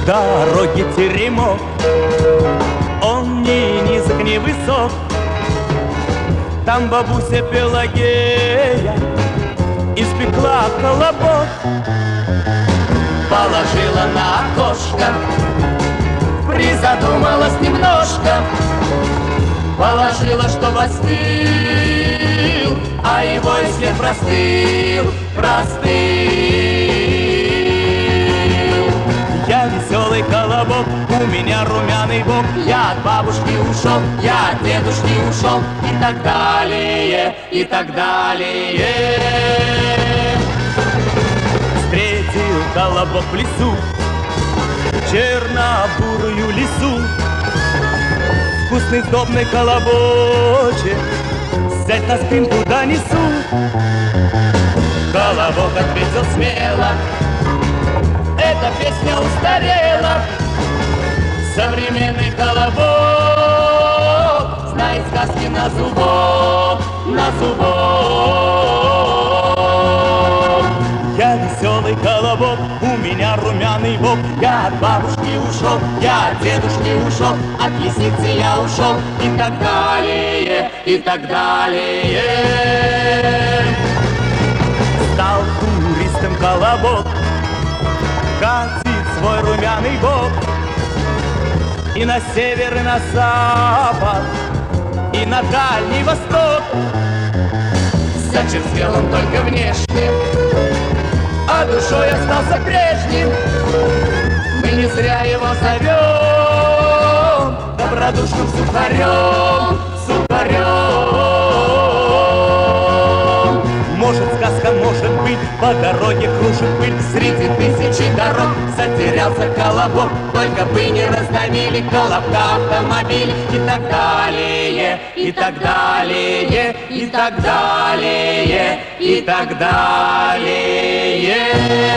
дороги теремок, он ни низок, ни высок. Там бабуся Пелагея испекла колобок, положила на окошко, призадумалась немножко, положила, чтоб остыл, а его и след простыл. Я веселый колобок, у меня румяный бок, я от бабушки ушел, я от дедушки ушел, и так далее, и так далее. Встретил колобок в лесу черно-бурую лису. Вкусный сдобный колобочек взять на спинку донесу. Колобок ответил смело: эта песня устарела. Современный колобок знает сказки на зубок, на зубок. Я веселый колобок, у меня румяный бок, я от бабушки ушел, я от дедушки ушел, от лисицы я ушел, и так далее, и так далее. Стал туристом колобок, катит свой румяный бок и на север, и на запад, и на Дальний Восток. Зачерствел он только внешне, а душой остался прежним. Мы не зря его зовем добродушным сухарем, сухарем. Может, сказка, может быть, по дороге кружит пыль. Среди тысячи дорог затерялся колобок, только бы не раздавили колобка автомобиль. И так далее, и так далее, и так далее, и так далее.